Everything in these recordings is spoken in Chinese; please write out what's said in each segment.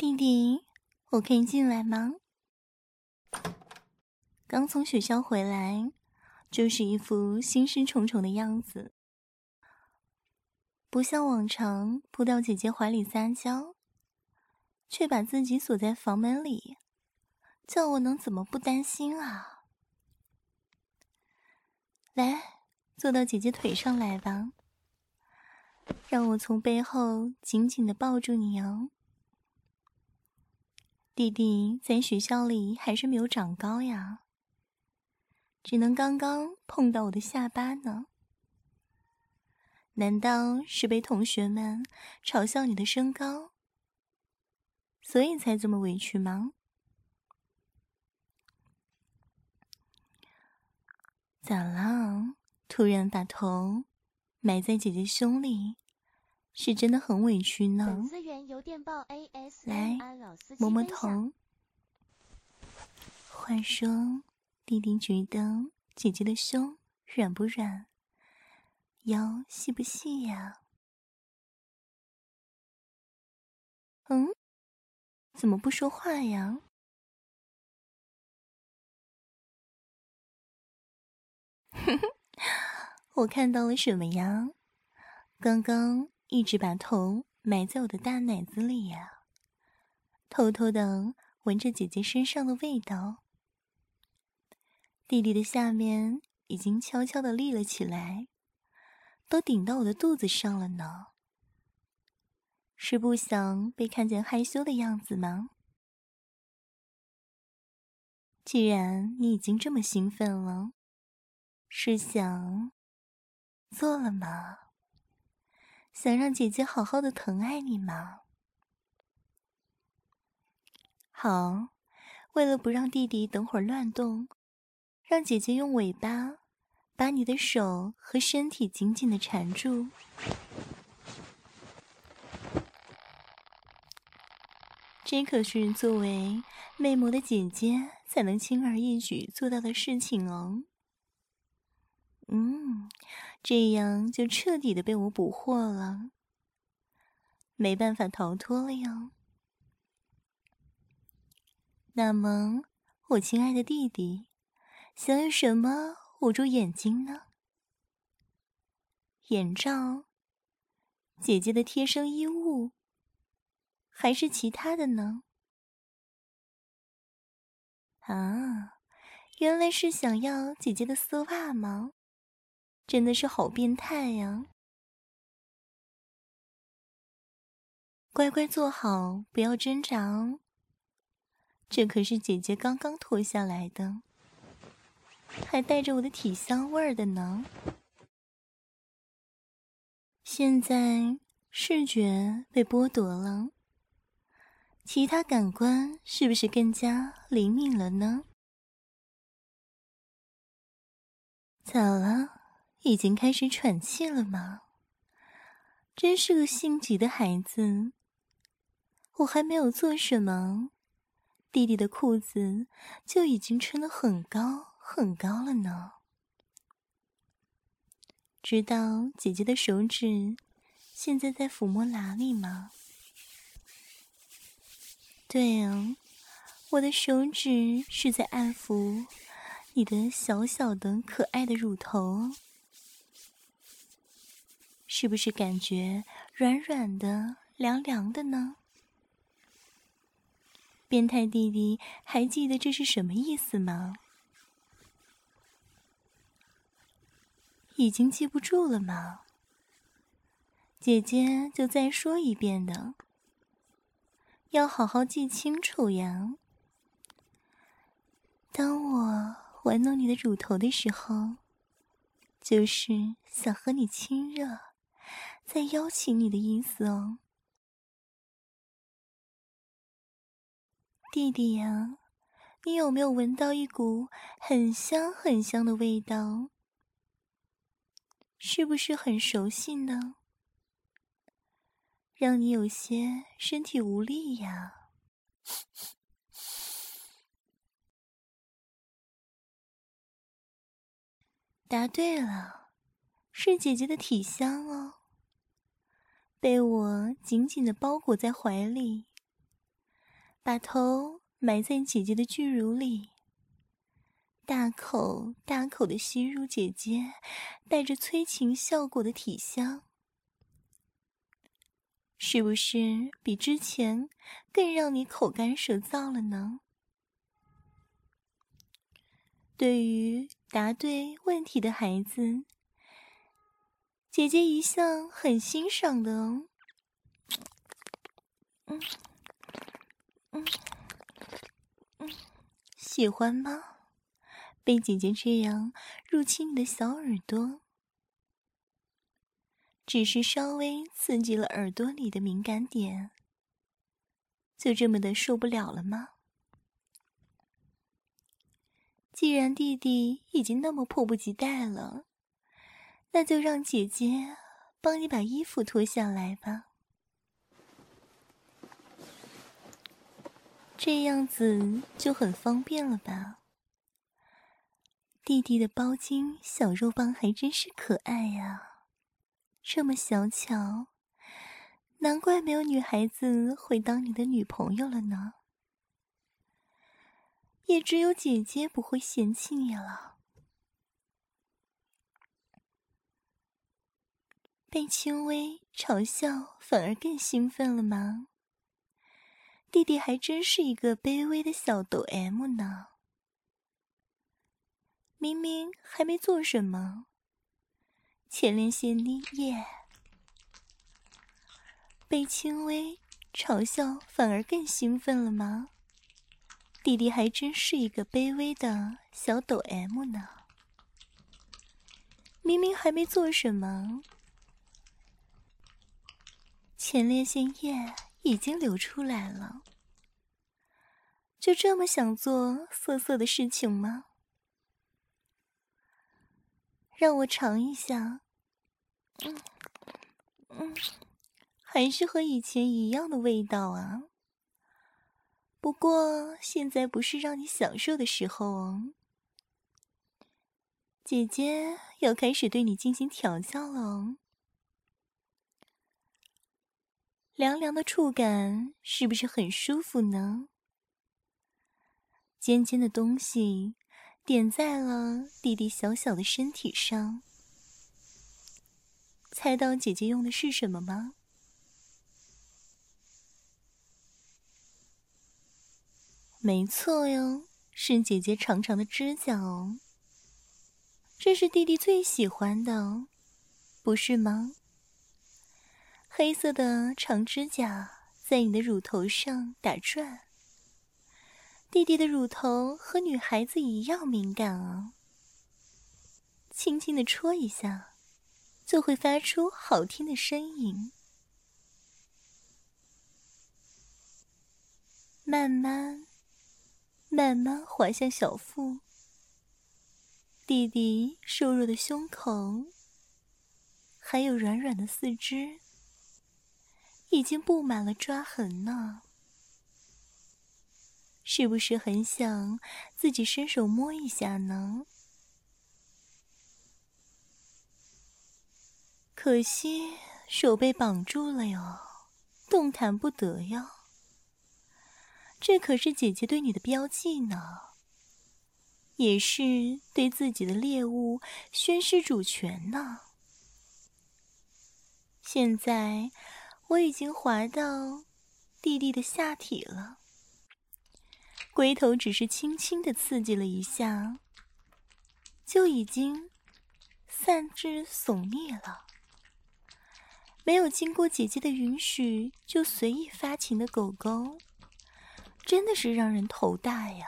弟弟，我可以进来吗？刚从学校回来，就是一副心事重重的样子，不像往常扑到姐姐怀里撒娇，却把自己锁在房门里，叫我能怎么不担心啊？来，坐到姐姐腿上来吧，让我从背后紧紧地抱住你哦。弟弟在学校里还是没有长高呀，只能刚刚碰到我的下巴呢。难道是被同学们嘲笑你的身高，所以才这么委屈吗？咋啦？突然把头埋在姐姐胸里，是真的很委屈呢。 粉丝源邮电报来， ASMR 老司机摸摸分享。 头。话说，弟弟觉得姐姐的胸软不软，腰细不细呀？怎么不说话呀？我看到了什么呀？刚刚一直把头埋在我的大奶子里呀，偷偷的闻着姐姐身上的味道。弟弟的下面已经悄悄的立了起来，都顶到我的肚子上了呢。是不想被看见害羞的样子吗？既然你已经这么兴奋了，是想做了吗？想让姐姐好好的疼爱你吗？好，为了不让弟弟等会儿乱动，让姐姐用尾巴把你的手和身体紧紧的缠住。这可是作为魅魔的姐姐才能轻而易举做到的事情哦。这样就彻底的被我捕获了，没办法逃脱了哟。那么，我亲爱的弟弟，想用什么捂住眼睛呢？眼罩、姐姐的贴身衣物，还是其他的呢？啊，原来是想要姐姐的丝袜吗？真的是好变态呀！乖乖坐好，不要挣扎哦。这可是姐姐刚刚脱下来的，还带着我的体香味儿的呢。现在视觉被剥夺了，其他感官是不是更加灵敏了呢？咋了？已经开始喘气了吗？真是个性急的孩子。我还没有做什么，弟弟的裤子就已经撑得很高很高了呢。知道姐姐的手指现在在抚摸哪里吗？对啊，我的手指是在按抚你的小小的可爱的乳头，是不是感觉软软的凉凉的呢？变态弟弟还记得这是什么意思吗？已经记不住了吗？姐姐就再说一遍的，要好好记清楚呀。当我玩弄你的乳头的时候，就是想和你亲热，再邀请你的意思哦。弟弟呀，你有没有闻到一股很香很香的味道？是不是很熟悉呢？让你有些身体无力呀。答对了，是姐姐的体香哦，被我紧紧地包裹在怀里， 把头埋在姐姐的巨乳里，大口大口地吸入姐姐带着催情效果的体香，是不是比之前更让你口干舌燥了呢？对于答对问题的孩子，姐姐一向很欣赏的哦。喜欢吗？被姐姐这样入侵你的小耳朵，只是稍微刺激了耳朵里的敏感点，就这么的受不了了吗？既然弟弟已经那么迫不及待了，那就让姐姐帮你把衣服脱下来吧。这样子就很方便了吧？弟弟的包茎小肉棒还真是可爱呀，这么小巧，难怪没有女孩子会当你的女朋友了呢。也只有姐姐不会嫌弃你了。被轻微嘲笑反而更兴奋了吗？弟弟还真是一个卑微的小抖 M 呢。明明还没做什么，前列腺液被轻微嘲笑反而更兴奋了吗？弟弟还真是一个卑微的小抖 M 呢。明明还没做什么，前列腺液已经流出来了。就这么想做色色的事情吗？让我尝一下。还是和以前一样的味道啊。不过现在不是让你享受的时候哦。姐姐要开始对你进行调教了哦。凉凉的触感是不是很舒服呢？尖尖的东西点在了弟弟小小的身体上。猜到姐姐用的是什么吗？没错哟，是姐姐长长的指甲哦。这是弟弟最喜欢的哦，不是吗？黑色的长指甲在你的乳头上打转。弟弟的乳头和女孩子一样敏感啊，轻轻地戳一下，就会发出好听的声音。慢慢慢慢滑向小腹，弟弟瘦弱的胸口还有软软的四肢已经布满了抓痕呢。是不是很想自己伸手摸一下呢？可惜手被绑住了哟，动弹不得哟。这可是姐姐对你的标记呢，也是对自己的猎物宣示主权呢。现在我已经滑到弟弟的下体了，龟头只是轻轻地刺激了一下，就已经散至耸立了。没有经过姐姐的允许就随意发情的狗狗，真的是让人头大呀。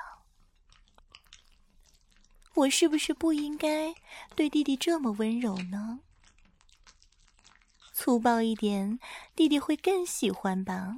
我是不是不应该对弟弟这么温柔呢？粗暴一点，弟弟会更喜欢吧。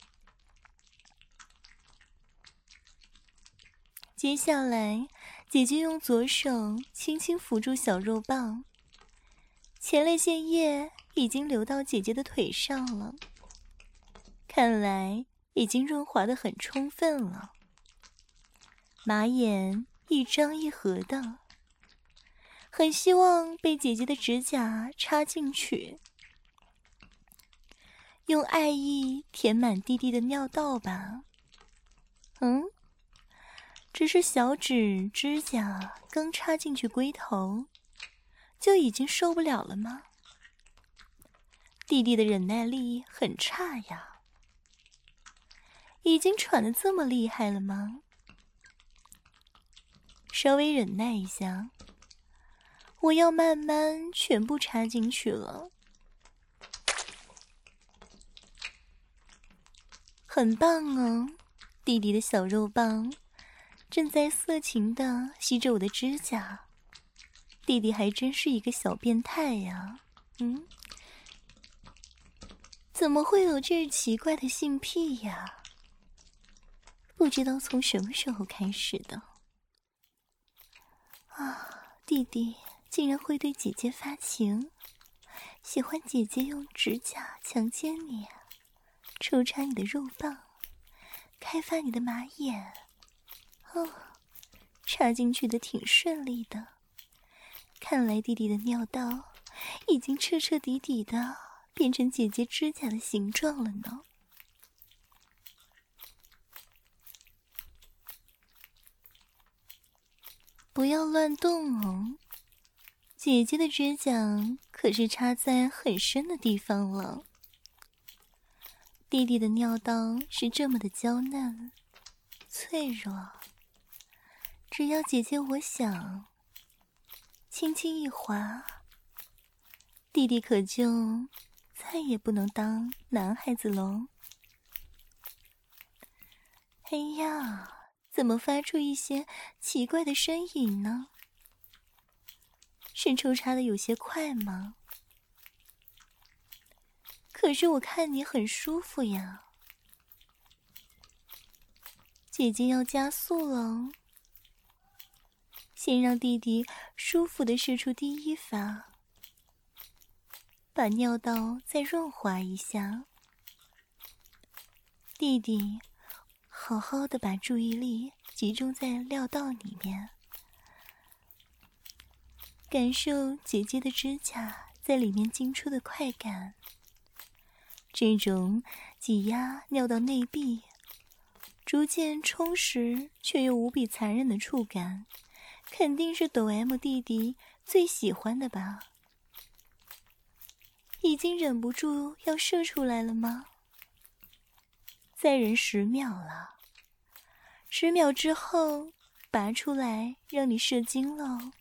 接下来，姐姐用左手轻轻扶住小肉棒，前列腺液已经流到姐姐的腿上了，看来已经润滑得很充分了。马眼一张一合的，很希望被姐姐的指甲插进去，用爱意填满弟弟的尿道吧。 只是小指指甲刚插进去龟头，就已经受不了了吗？弟弟的忍耐力很差呀，已经喘得这么厉害了吗？稍微忍耐一下，我要慢慢全部插进去了。很棒哦，弟弟的小肉棒正在色情地吸着我的指甲。弟弟还真是一个小变态呀！怎么会有这奇怪的性癖呀？不知道从什么时候开始的。弟弟竟然会对姐姐发情，喜欢姐姐用指甲强奸你，抽插你的肉棒，开发你的马眼。插进去的挺顺利的，看来弟弟的尿道已经彻彻底底的变成姐姐指甲的形状了呢。不要乱动哦，姐姐的指甲可是插在很深的地方了。弟弟的尿道是这么的娇嫩、脆弱，只要姐姐我想，轻轻一滑，弟弟可就再也不能当男孩子喽。哎呀，怎么发出一些奇怪的声音呢？是抽插的有些快吗？可是我看你很舒服呀。姐姐要加速了，先让弟弟舒服地射出第一发，把尿道再润滑一下。弟弟好好的把注意力集中在尿道里面，感受姐姐的指甲在里面进出的快感。这种挤压尿道内壁，逐渐充实却又无比残忍的触感，肯定是抖 M 弟弟最喜欢的吧？已经忍不住要射出来了吗？再忍10秒了，10秒之后拔出来让你射精喽。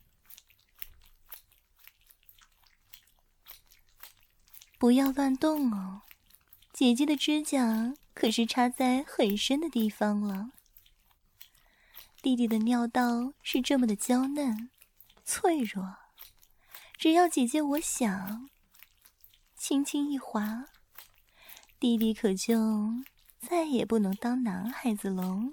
不要乱动哦，姐姐的指甲可是插在很深的地方了。弟弟的尿道是这么的娇嫩、脆弱，只要姐姐我想，轻轻一滑，弟弟可就再也不能当男孩子喽。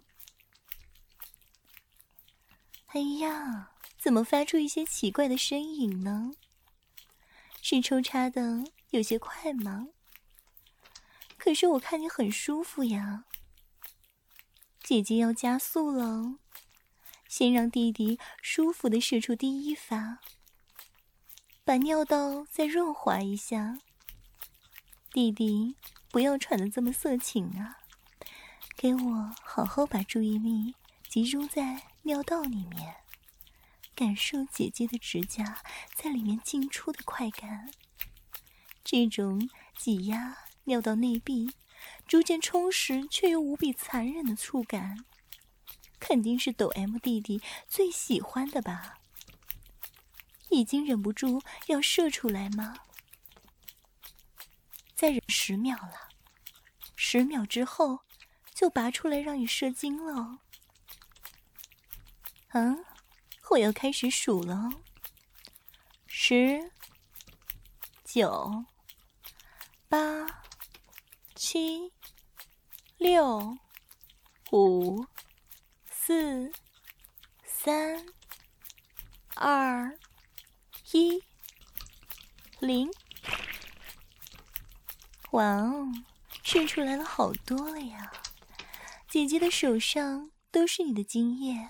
哎呀，怎么发出一些奇怪的声音呢？是抽插的有些快吗？可是我看你很舒服呀。姐姐要加速了，先让弟弟舒服地射出第一发，把尿道再润滑一下。弟弟不要喘得这么色情啊，给我好好把注意力集中在尿道里面，感受姐姐的指甲在里面进出的快感。这种挤压尿道内壁，逐渐充实却又无比残忍的触感，肯定是抖 M 弟弟最喜欢的吧？已经忍不住要射出来吗？再忍10秒了，10秒之后就拔出来让你射精了。我要开始数了，10、9、8、7、6、5、4、3、2、1、0。哇哦，射出来了好多了呀！姐姐的手上都是你的精液。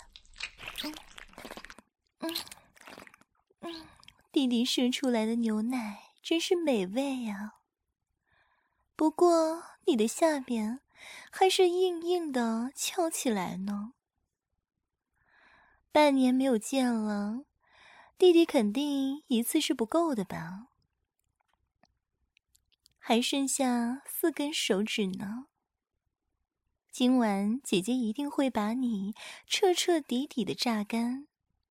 弟弟射出来的牛奶真是美味呀。不过你的下边还是硬硬的翘起来呢？半年没有见了，弟弟肯定一次是不够的吧？还剩下4根手指呢。今晚姐姐一定会把你彻彻底底的榨干，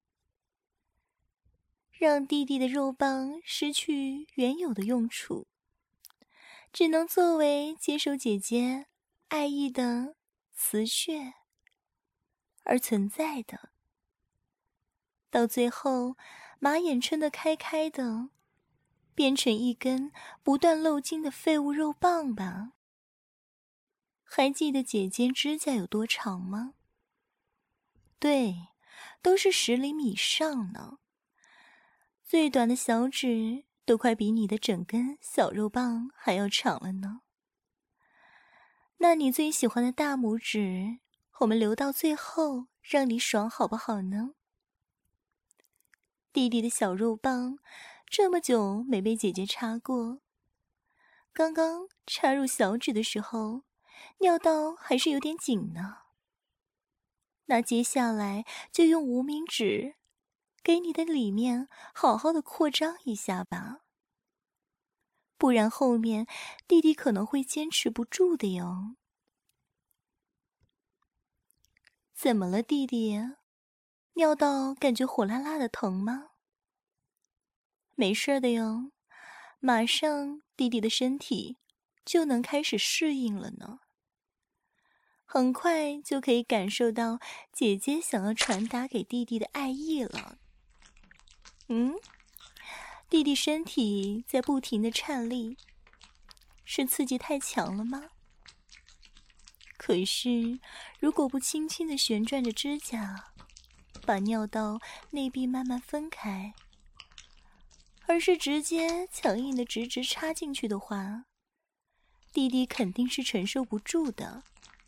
让弟弟的肉棒失去原有的用处，只能作为接受姐姐爱意的雌穴而存在的。到最后，马眼撑得开开的，变成一根不断漏精的废物肉棒吧。还记得姐姐指甲有多长吗？对，都是10厘米以上呢。最短的小指都快比你的整根小肉棒还要长了呢。那你最喜欢的大拇指，我们留到最后让你爽好不好呢？弟弟的小肉棒这么久没被姐姐插过，刚刚插入小指的时候，尿道还是有点紧呢。那接下来就用无名指给你的里面好好的扩张一下吧，不然后面弟弟可能会坚持不住的哟。怎么了，弟弟？尿道感觉火辣辣的疼吗？没事的哟，马上弟弟的身体就能开始适应了呢。很快就可以感受到姐姐想要传达给弟弟的爱意了。弟弟身体在不停的颤栗，是刺激太强了吗？可是如果不轻轻的旋转着指甲，把尿道内壁慢慢分开，而是直接强硬的直插进去的话，弟弟肯定是承受不住的。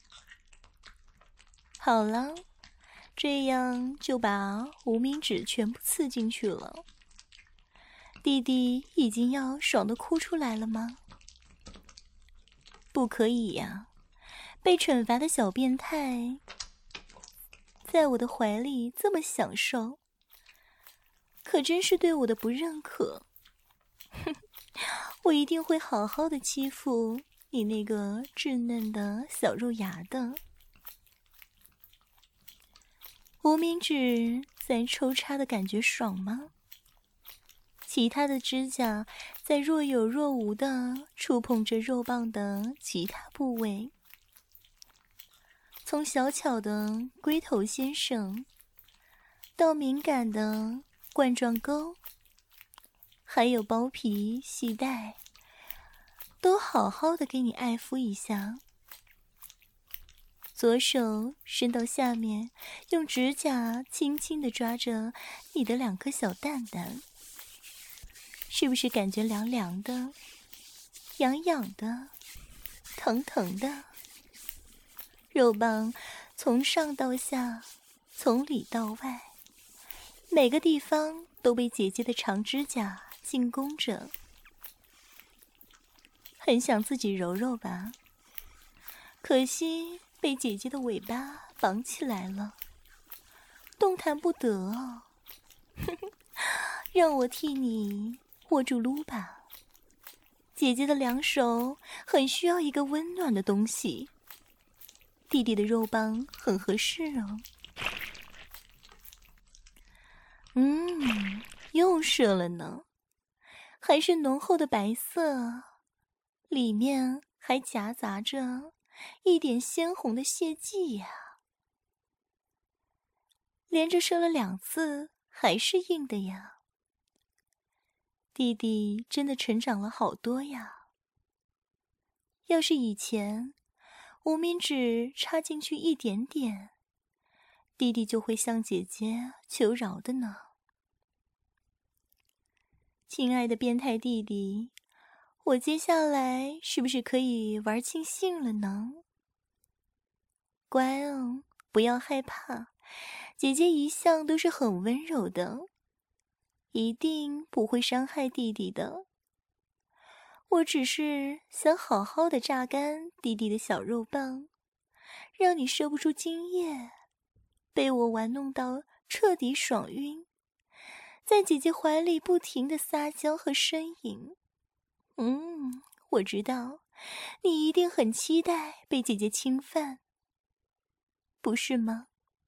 好了，这样就把无名指全部刺进去了。弟弟已经要爽得哭出来了吗？不可以呀，被惩罚的小变态在我的怀里这么享受，可真是对我的不认可。哼，我一定会好好的欺负你那个稚嫩的小肉芽的。无名指在抽插的感觉爽吗？其他的指甲在若有若无地触碰着肉棒的其他部位，从小巧的龟头先生到敏感的冠状沟，还有包皮系带，都好好的给你爱抚一下。左手伸到下面，用指甲轻轻地抓着你的2颗小蛋蛋，是不是感觉凉凉的、痒痒的、疼疼的？肉棒从上到下，从里到外，每个地方都被姐姐的长指甲进攻着。很想自己揉揉吧，可惜被姐姐的尾巴绑起来了，动弹不得哦。让我替你握住撸吧，姐姐的2手很需要一个温暖的东西，弟弟的肉棒很合适哦。又射了呢，还是浓厚的白色，里面还夹杂着一点鲜红的血迹呀。连着射了2次，还是硬的呀。弟弟真的成长了好多呀。要是以前无名指插进去一点点，弟弟就会向姐姐求饶的呢。亲爱的变态弟弟，我接下来是不是可以玩尽兴了呢？乖哦，不要害怕，姐姐一向都是很温柔的，一定不会伤害弟弟的。 我只是想好好的榨干弟弟的小肉棒，让你射不出精液，被我玩弄到彻底爽晕，在姐姐怀里不停的撒娇和呻吟。我知道你一定很期待被姐姐侵犯，不是吗？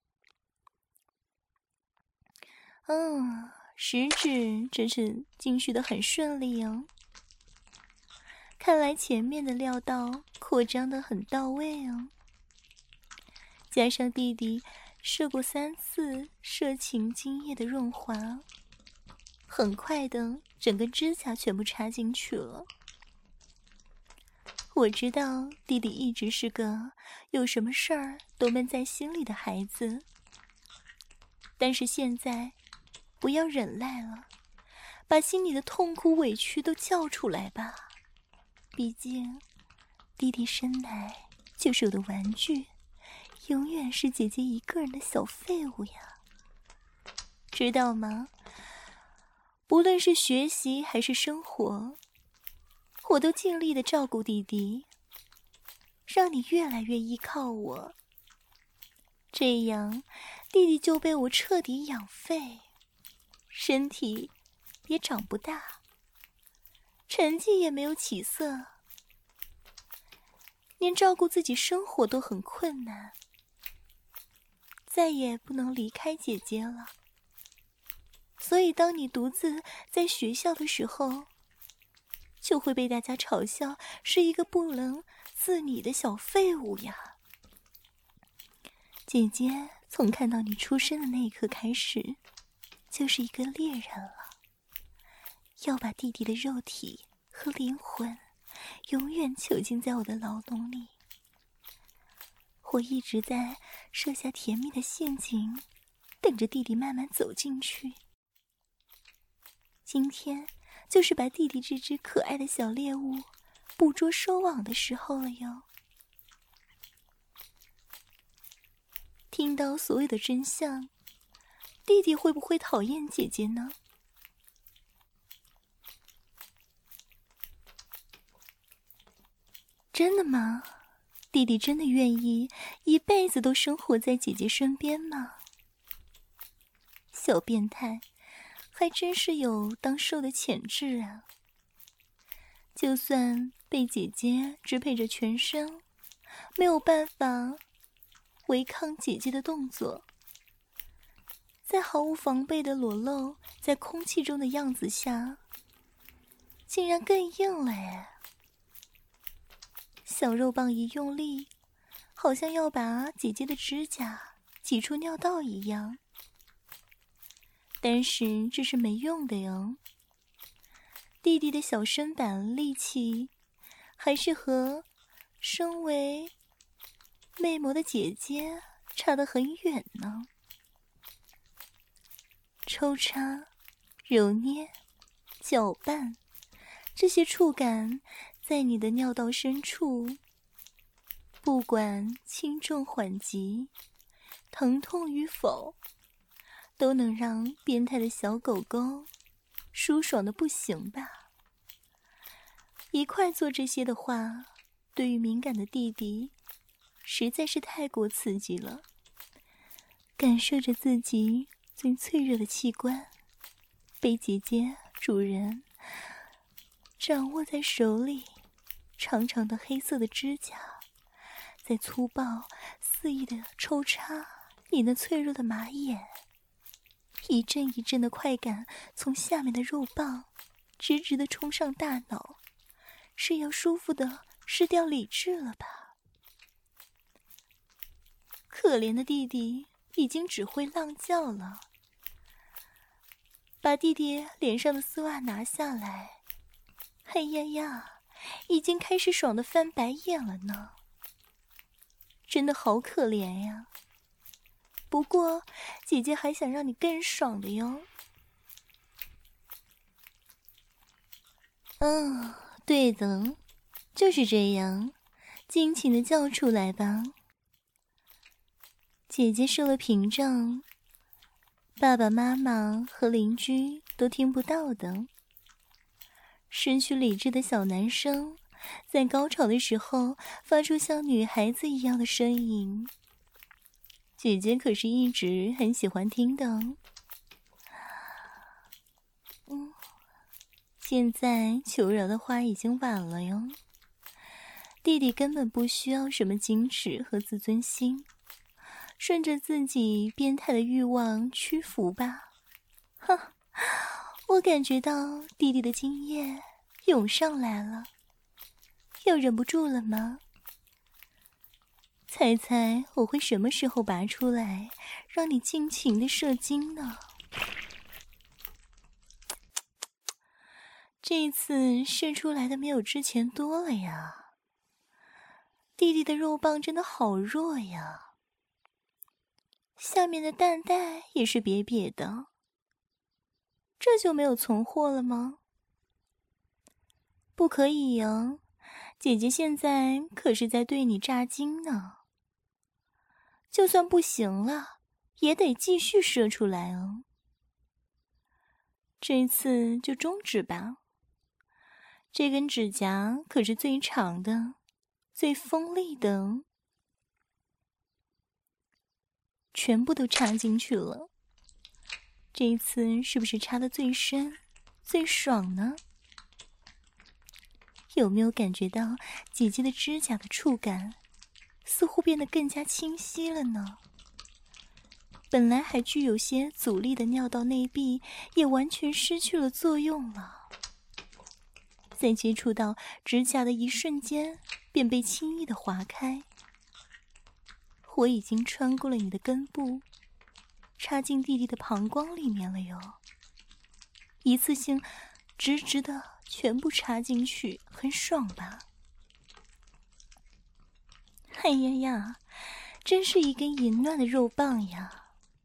食指真是进去的很顺利哦，看来前面的料道扩张的很到位哦。加上弟弟射过3次射情精液的润滑，很快的整个指甲全部插进去了。我知道弟弟一直是个有什么事儿都闷在心里的孩子，但是现在不要忍耐了，把心里的痛苦委屈都叫出来吧。毕竟弟弟生来就是我的玩具，永远是姐姐一个人的小废物呀，知道吗？不论是学习还是生活，我都尽力的照顾弟弟，让你越来越依靠我，这样弟弟就被我彻底养废，身体也长不大，成绩也没有起色，连照顾自己生活都很困难，再也不能离开姐姐了。所以当你独自在学校的时候，就会被大家嘲笑是一个不能自理的小废物呀。姐姐从看到你出生的那一刻开始，就是一个猎人了，要把弟弟的肉体和灵魂永远囚禁在我的牢笼里。我一直在设下甜蜜的陷阱，等着弟弟慢慢走进去。今天就是把弟弟这只可爱的小猎物捕捉收网的时候了哟。听到所有的真相，弟弟会不会讨厌姐姐呢？真的吗？弟弟真的愿意一辈子都生活在姐姐身边吗？小变态，还真是有当受的潜质啊！就算被姐姐支配着全身，没有办法违抗姐姐的动作，在毫无防备的裸露在空气中的样子下，竟然更硬了耶！小肉棒一用力，好像要把姐姐的指甲挤出尿道一样。但是这是没用的哟，弟弟的小身板力气还是和身为魅魔的姐姐差得很远呢。抽插、揉捏、搅拌，这些触感在你的尿道深处，不管轻重缓急，疼痛与否，都能让变态的小狗狗舒爽的不行吧。一块做这些的话，对于敏感的弟弟实在是太过刺激了。感受着自己最脆弱的器官被姐姐主人掌握在手里，长长的黑色的指甲在粗暴肆意的抽插你那脆弱的马眼，一阵一阵的快感从下面的肉棒直直的冲上大脑，是要舒服的失掉理智了吧？可怜的弟弟已经只会浪叫了。把弟弟脸上的丝袜拿下来，哎呀呀，已经开始爽得翻白眼了呢。真的好可怜呀。不过姐姐还想让你更爽的哟。对的，就是这样，尽情的叫出来吧。姐姐设了屏障，爸爸妈妈和邻居都听不到的。 失去理智的小男生在高潮的时候发出像女孩子一样的声音，姐姐可是一直很喜欢听的。现在求饶的话已经晚了哟，弟弟根本不需要什么矜持和自尊心，顺着自己变态的欲望屈服吧。哼，我感觉到弟弟的精液涌上来了，又忍不住了吗？猜猜我会什么时候拔出来，让你尽情的射精呢？这一次射出来的没有之前多了呀，弟弟的肉棒真的好弱呀，下面的蛋蛋也是瘪瘪的，这就没有存货了吗？不可以呀，姐姐现在可是在对你炸精呢，就算不行了，也得继续射出来哦。这次就终止吧。这根指甲可是最长的，最锋利的，全部都插进去了。这一次是不是插得最深、最爽呢？有没有感觉到姐姐的指甲的触感似乎变得更加清晰了呢？本来还具有些阻力的尿道内壁也完全失去了作用了。在接触到指甲的一瞬间，便被轻易的划开。我已经穿过了你的根部，插进弟弟的膀胱里面了哟。一次性直直的全部插进去，很爽吧？哎呀呀，真是一根淫乱的肉棒呀！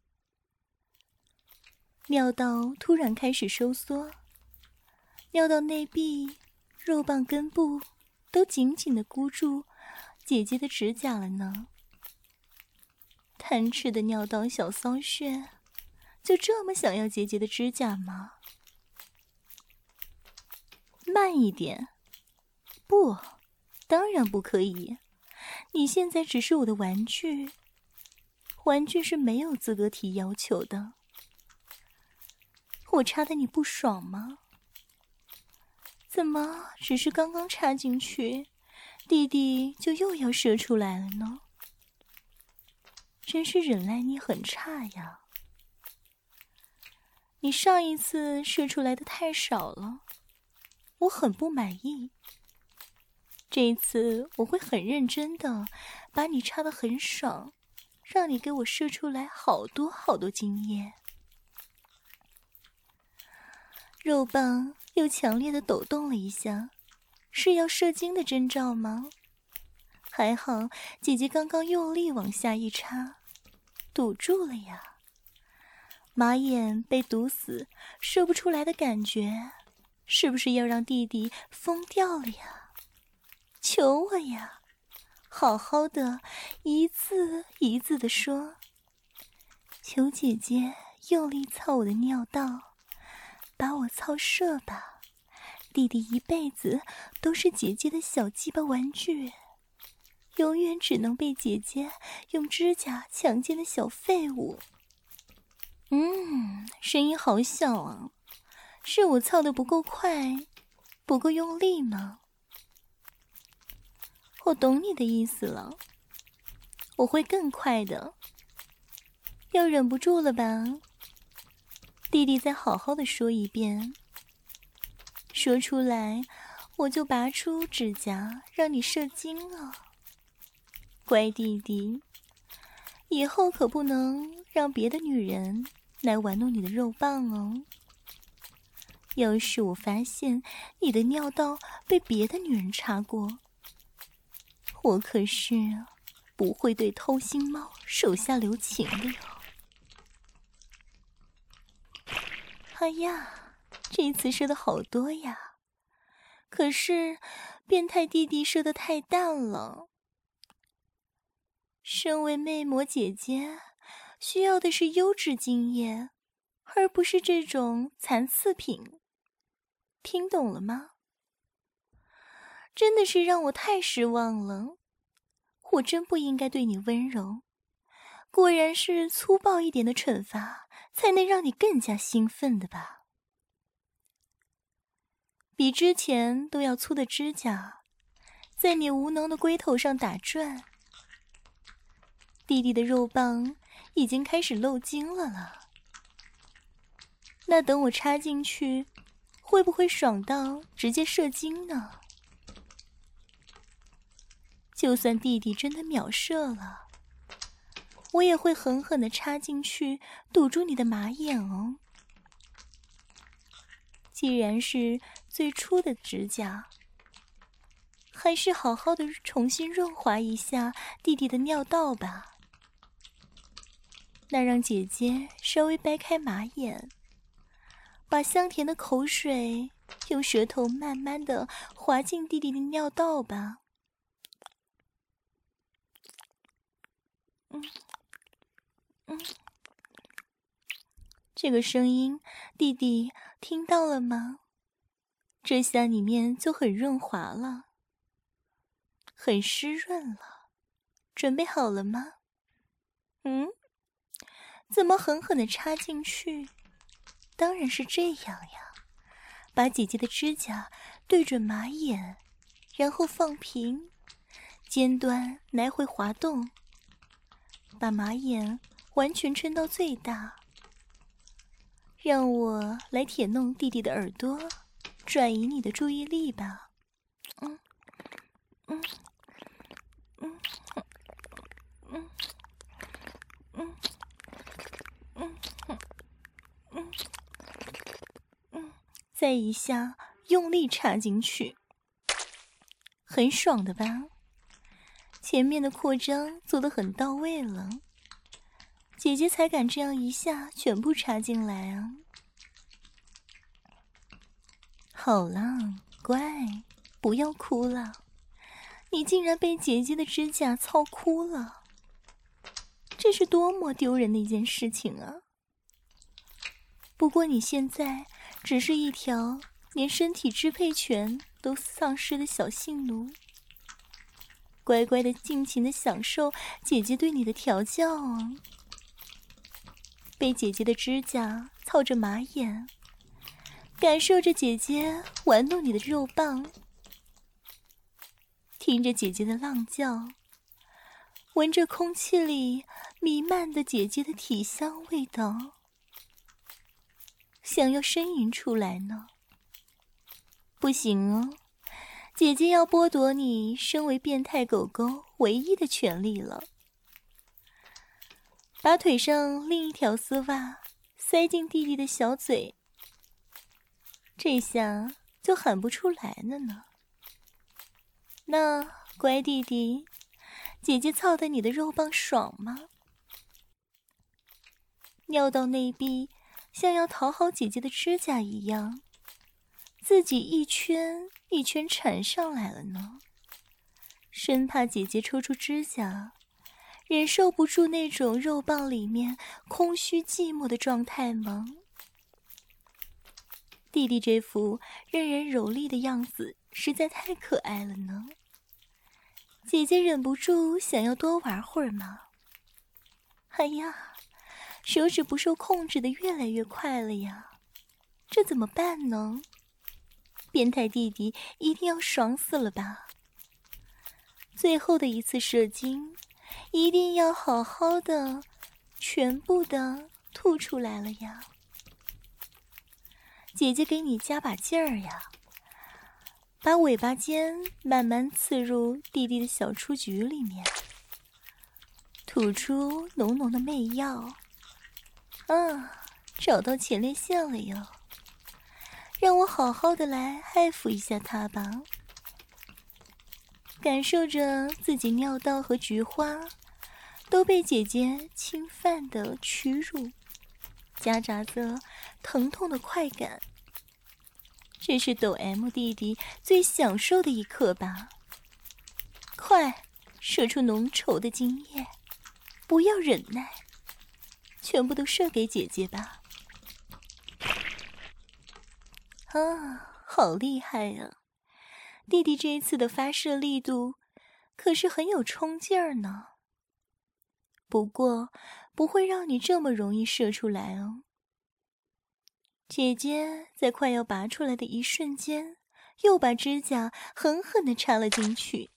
尿道突然开始收缩，尿道内壁、肉棒根部都紧紧地箍住姐姐的指甲了呢。贪吃的尿道小骚穴，就这么想要姐姐的指甲吗？慢一点，不，当然不可以。你现在只是我的玩具，玩具是没有资格提要求的。我插的你不爽吗？怎么只是刚刚插进去，弟弟就又要射出来了呢？真是忍耐力很差呀！你上一次射出来的太少了，我很不满意。这一次我会很认真的把你插得很爽，让你给我射出来好多好多精液。肉棒又强烈的抖动了一下，是要射精的征兆吗？还好姐姐刚刚用力往下一插，堵住了呀。马眼被堵死，射不出来的感觉，是不是要让弟弟疯掉了呀？求我呀，好好的一字一字的说，求姐姐用力操我的尿道，把我操射吧，弟弟一辈子都是姐姐的小鸡巴玩具，永远只能被姐姐用指甲强奸的小废物。声音好小啊，是我操得不够快，不够用力吗？我懂你的意思了，我会更快的。要忍不住了吧？弟弟再好好的说一遍，说出来我就拔出指甲让你射精了。乖弟弟，以后可不能让别的女人来玩弄你的肉棒哦。要是我发现你的尿道被别的女人插过，我可是不会对偷腥猫手下留情的哟。哎呀，这次射的好多呀，可是变态弟弟射的太淡了。身为魅魔姐姐，需要的是优质精液，而不是这种残次品。听懂了吗？ 真的是让我太失望了。我真不应该对你温柔，果然是粗暴一点的惩罚才能让你更加兴奋的吧。比之前都要粗的指甲在你无能的龟头上打转，弟弟的肉棒已经开始漏精了。那等我插进去，会不会爽到直接射精呢？就算弟弟真的秒射了，我也会狠狠地插进去，堵住你的马眼哦。既然是最初的指甲，还是好好的重新润滑一下弟弟的尿道吧。那让姐姐稍微掰开马眼，把香甜的口水用舌头慢慢的滑进弟弟的尿道吧。这个声音弟弟听到了吗？这下里面就很润滑了，很湿润了。准备好了吗？怎么狠狠地插进去？当然是这样呀，把姐姐的指甲对准马眼，然后放平，尖端来回滑动，把马眼完全撑到最大。让我来舔弄弟弟的耳朵，转移你的注意力吧。再一下用力插进去，很爽的吧？前面的扩张做得很到位了，姐姐才敢这样一下全部插进来啊。好了，乖，不要哭了，你竟然被姐姐的指甲操哭了，这是多么丢人的一件事情啊！不过你现在只是一条连身体支配权都丧失的小性奴，乖乖的尽情的享受姐姐对你的调教啊！被姐姐的指甲操着马眼，感受着姐姐玩弄你的肉棒，听着姐姐的浪叫，闻着空气里弥漫的姐姐的体香味道，想要呻吟出来呢。不行哦，姐姐要剥夺你身为变态狗狗唯一的权利了。把腿上另一条丝袜塞进弟弟的小嘴，这下就喊不出来了呢。那乖弟弟，姐姐操的你的肉棒爽吗？尿道内壁像要讨好姐姐的指甲一样，自己一圈一圈缠上来了呢，生怕姐姐抽出指甲，忍受不住那种肉棒里面空虚寂寞的状态吗？弟弟这副任人蹂躏的样子实在太可爱了呢，姐姐忍不住想要多玩会儿嘛。哎呀，手指不受控制的越来越快了呀，这怎么办呢？变态弟弟一定要爽死了吧！最后的一次射精，一定要好好的全部的吐出来了呀！姐姐给你加把劲儿呀，把尾巴尖慢慢刺入弟弟的小雏菊里面，吐出浓浓的媚药。找到前列腺了哟，让我好好的来爱抚一下它吧。感受着自己尿道和菊花都被姐姐侵犯的屈辱，夹杂着疼痛的快感，这是抖 M 弟弟最享受的一刻吧。快射出浓稠的精液，不要忍耐，全部都射给姐姐吧。好厉害呀！ 弟弟这一次的发射力度可是很有冲劲儿呢。不过不会让你这么容易射出来哦。姐姐在快要拔出来的一瞬间，又把指甲狠狠地插了进去。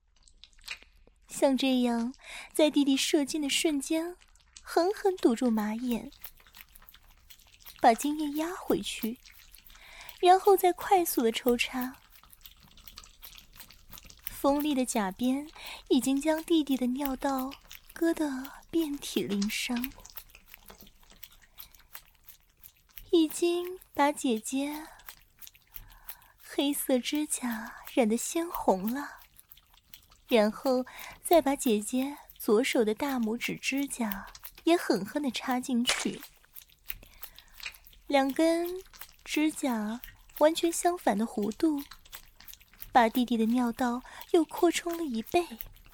像这样，在弟弟射精的瞬间，狠狠堵住马眼，把精液压回去，然后再快速的抽插。锋利的甲边已经将弟弟的尿道割得遍体鳞伤，已经把姐姐黑色指甲染得鲜红了，然后再把姐姐左手的大拇指指甲也狠狠地插进去。2根指甲完全相反的弧度，把弟弟的尿道又扩充了1倍。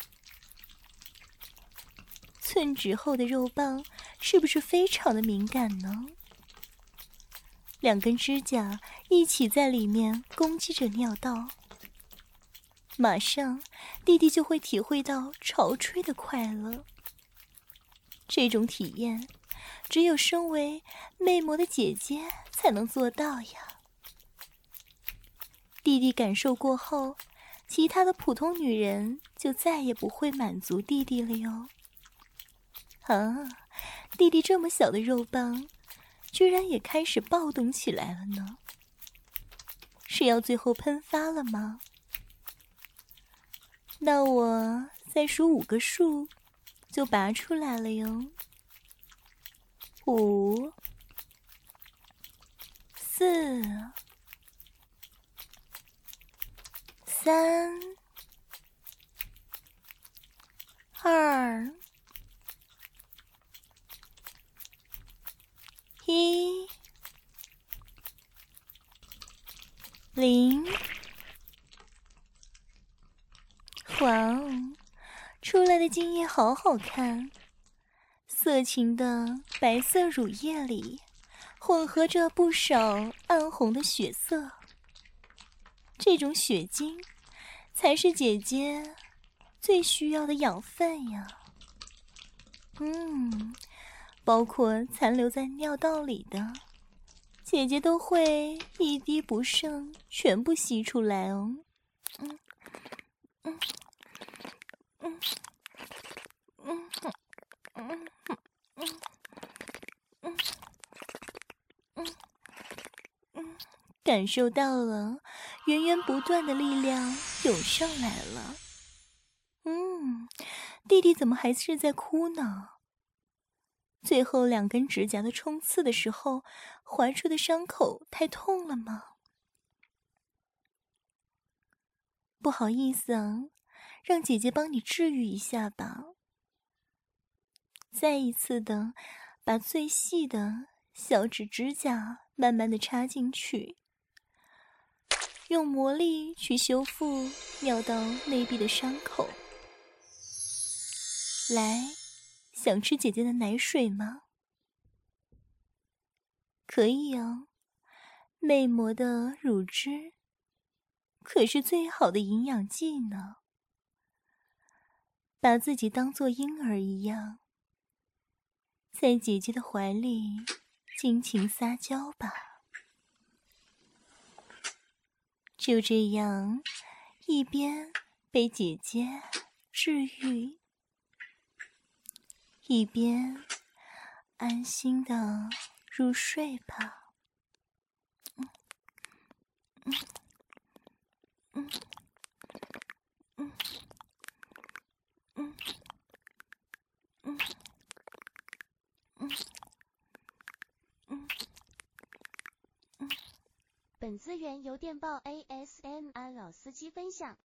寸指厚的肉棒是不是非常的敏感呢？2根指甲一起在里面攻击着尿道，马上弟弟就会体会到潮吹的快乐。这种体验只有身为魅魔的姐姐才能做到呀。弟弟感受过后，其他的普通女人就再也不会满足弟弟了哟。弟弟这么小的肉棒居然也开始暴动起来了呢，是要最后喷发了吗？那我再数5个数就拔出来了哟。5、4、3、2、1、0。哇哦，出来的精液好好看，色情的白色乳液里混合着不少暗红的血色。这种血精才是姐姐最需要的养分呀。包括残留在尿道里的，姐姐都会一滴不剩全部吸出来哦。感受到了源源不断的力量涌上来了。弟弟怎么还是在哭呢？最后2根指甲的冲刺的时候，划出的伤口太痛了吗？不好意思啊，让姐姐帮你治愈一下吧。再一次的把最细的小指甲慢慢的插进去，用魔力去修复尿道内壁的伤口。来，想吃姐姐的奶水吗？可以哦，魅魔的乳汁可是最好的营养剂呢。把自己当作婴儿一样，在姐姐的怀里尽情撒娇吧。就这样，一边被姐姐治愈，一边安心的入睡吧。 本资源由电报 ASMR 老司机分享。